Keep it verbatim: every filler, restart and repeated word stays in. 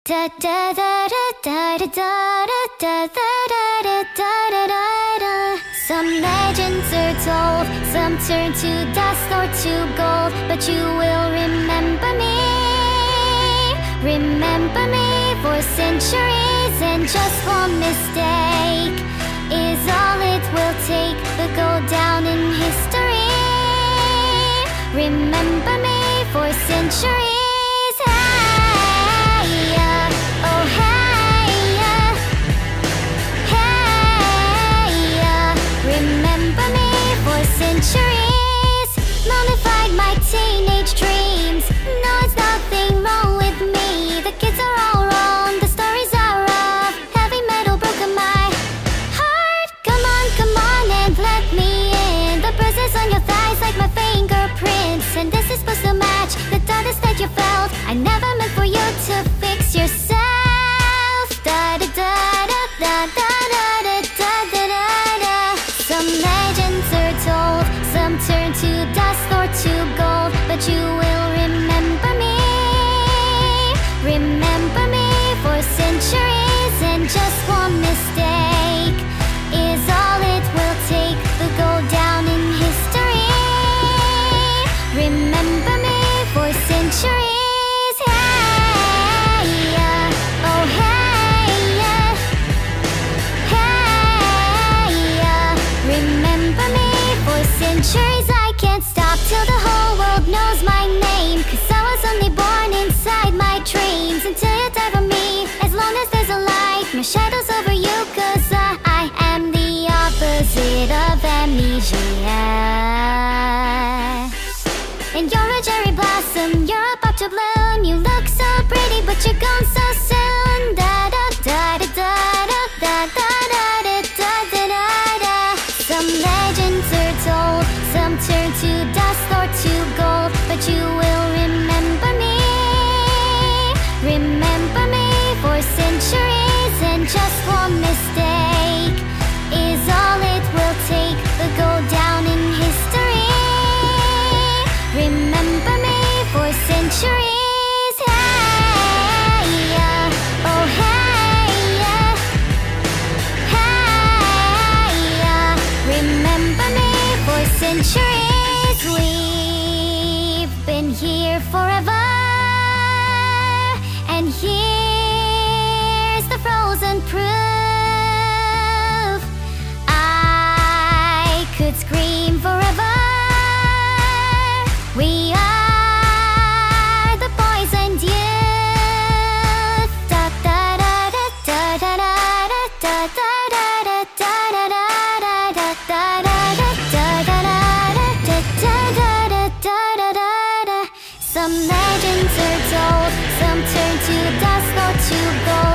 Da da da da da da da da da da da da da da. Some legends are told, some turn to dust or to gold, but you will remember me, remember me for centuries, and just one mistake is all it will take to go down in history. Remember me for centuries. Centuries mummified my teenage dreams. No, it's nothing wrong with me. The kids are all wrong, the stories are rough. Heavy metal broken my heart. Come on, come on and let me in. The bruises on your thighs like my fingerprints, and this is supposed to match the darkness that you felt. I never meant for you to fix yourself. Da da da da da da da da da da da. Some legends are told, some turn to dust or to gold, but you will remember me, remember me for centuries, and just one mistake is all it will take to go down in history. Remember me for centuries. Centuries, I can't stop till the whole world knows my name, 'cause I was only born inside my dreams. Until you die for me, as long as there's a light, my shadow's over you, 'cause I, I am the opposite of amnesia. And you're a cherry blossom, you're about to bloom. You look so pretty, but you're gone so soon. Da da da da da da da da da da da da da. Some legends are told, some turn to dust or to gold, but you will remember me, remember me for centuries, and just one mistake is all it will take to go down in history. Remember me for centuries. Centuries, we've been here forever, and here's the frozen proof. I could scream forever. We are the poisoned youth. Da da da da da da da da da da da da da da da da. Some legends are told, some turn to dust or to gold.